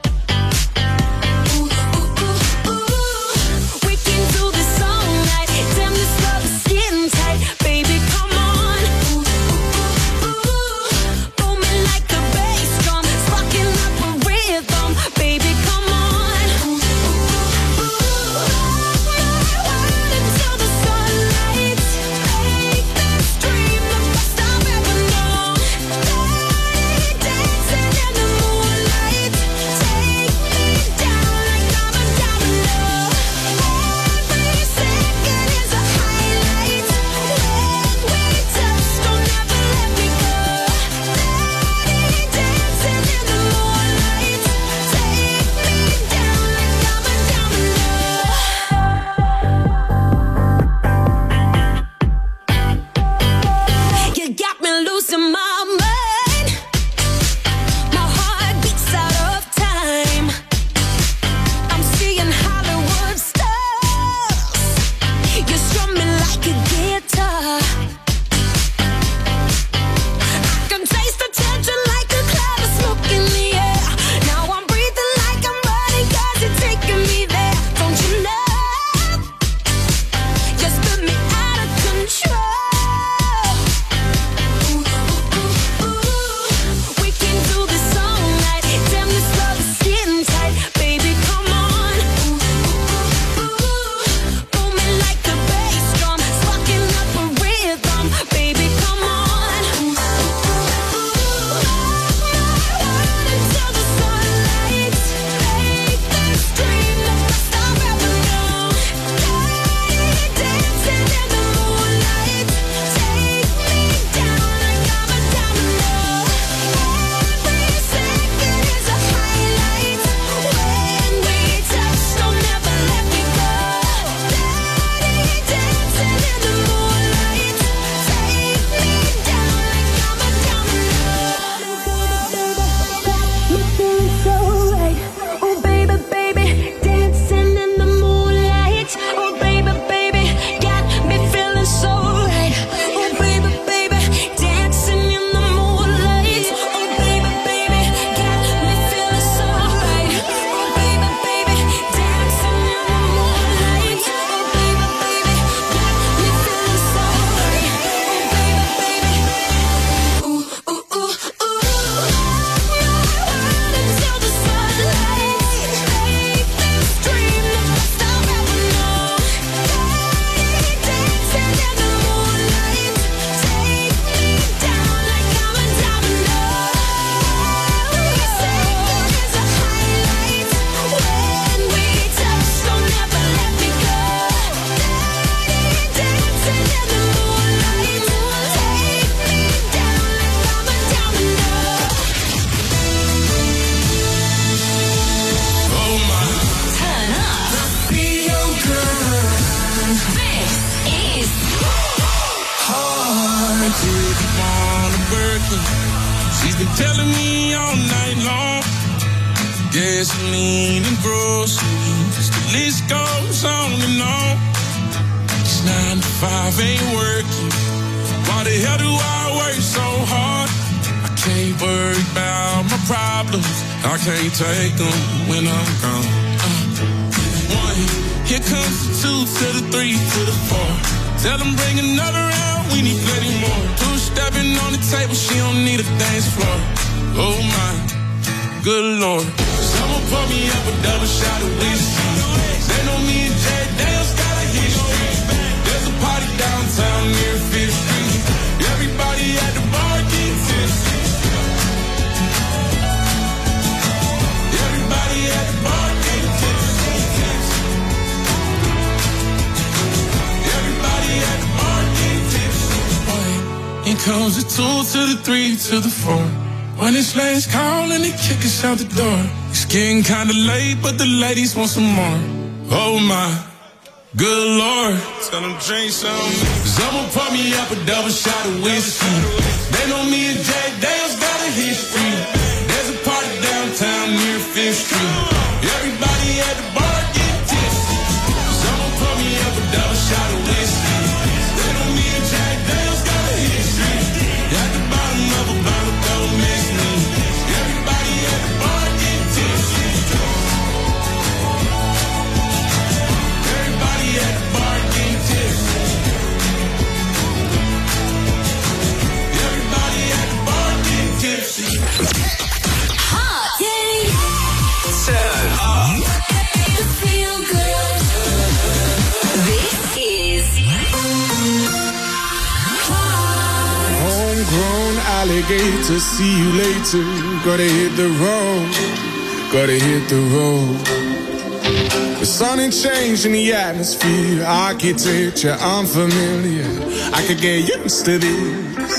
We can do this all night. Damn, this love is getting tight. Baby, come on. Booming like a bass drum, sparking up a rhythm. Baby, come on. Until the sunlight. Make this dream the best I've ever known. Dancing in the moonlight. Take me down like I'm a domino. Every second is a highlight. When we touch, don't ever let me go. Dancing in the moonlight. Take me down like I'm a domino. You got me losing my mind. My heart beats out of time. I'm seeing Hollywood stars. You strum me like a guitar. I can taste the tension like a cloud of smoke in the air. Now I'm breathing like I'm running 'cause you're taking me there. Don't you know? You spin me out of control. We can do this all night. Damn, this love is getting tight. Baby, come on. Booming like a bass drum, sparking up a rhythm. Baby, come on. Until the sunlight. Make this dream the best I've ever known. Dancing in the moonlight. Take me down like I'm a domino. Every second is a highlight. When we touch, don't ever let me go. Dancing in the moonlight. Take me down like I'm a domino. Me feeling so right. Oh baby, baby, dancing in the moonlight. Oh baby, baby, got me feeling so right. Oh baby, baby, dancing in the moonlight. Oh baby, baby, got me feeling so right. Oh baby, baby, dancing in the moonlight. Oh baby, baby, got me feeling so right. Oh baby, baby, ooh ooh ooh ooh. Until the sunlight. Make this dream the best I've ever known. Dancing in the moonlight. Take me down like I'm a domino. Every second is a highlight. When we touch, don't ever let me go. Dancing in the moonlight. Take me down like I'm a domino. Oh my. Turn up. Be your girl. This is Hard to come on a birthday. She's been telling me all night long. Gasoline and groceries. The list goes on and on. It's 9 to 5, ain't working. Why the hell do I work so hard? I can't worry about my problems. I can't take them when I'm gone. 1, here comes the 2 to the 3 to the 4. Tell them bring another round, we need plenty more. 2 stepping on the table, she don't need a dance floor. Oh my, good Lord. Someone pour me up a double shot of whiskey. They know me and Jay Dale's got a history. There's a party downtown near 5th Street. Everybody at the bar getting tipsy. Everybody at the bar getting goes the 2 to the 3 to the 4. When it's last call and they kick us out the door. It's getting kinda late, but the ladies want some more. Oh my, good Lord. Tell them drink some. Someone pour me up a double shot of whiskey. They know me and Jack Daniels got a history. There's a party downtown near 5th Street. Everybody at the bar get tipsy. Someone pour me up a double shot of whiskey. They know me and Jack Daniels got a history. At the bottom of a bottle, don't miss me. Everybody at the bar get tipsy. Everybody at the bar get tipsy. Everybody at the bar get tipsy. Turn up. Feel good. This is Homegrown alligator, see you later. Gotta hit the road, gotta hit the road. The sun ain't changing the atmosphere, architecture unfamiliar. I could get used to this.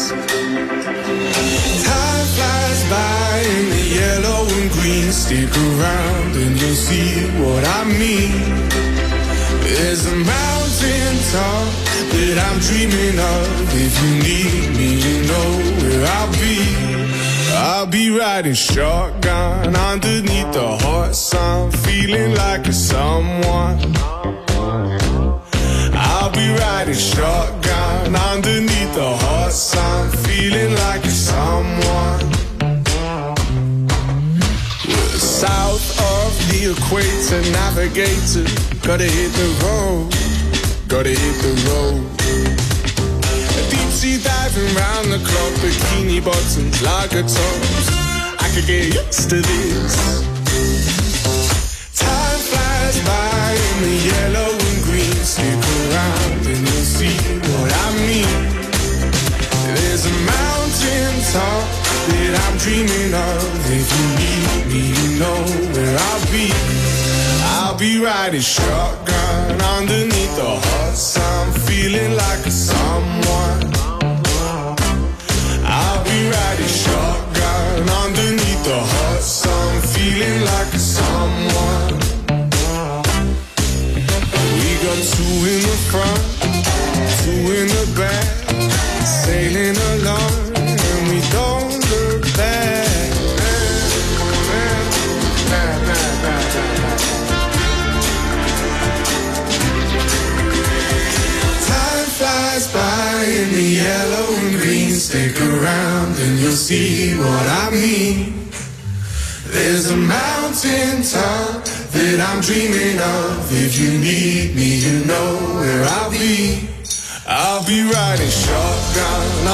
Time flies by in the yellow and green. Stick around and you'll see what I mean. There's a mountain top that I'm dreaming of. If you need me, you know where I'll be. I'll be riding shotgun underneath the hot sun, feeling like a someone. I'll be riding shotgun underneath the hot sun, feeling like a someone. We're south of the equator, navigator. Gotta hit the road, gotta hit the road. Deep sea diving round the clock, bikini bottoms, lager tops. I could get used to this. Time flies by in the yellow and green. Stick around and you'll see what I mean. There's a mountain top that I'm dreaming of. If you need me, you know where I'll be. I'll be riding shotgun underneath the hot sun, feeling like a someone. I'll be riding shotgun underneath the hot sun, feeling like a someone. We got 2 in the front, 2 in the back, sailing along and we don't look back. Flies by in the yellow and green. Stick around and you'll see what I mean. There's a mountain top that I'm dreaming of. If you need me, you know where I'll be. I'll be riding shotgun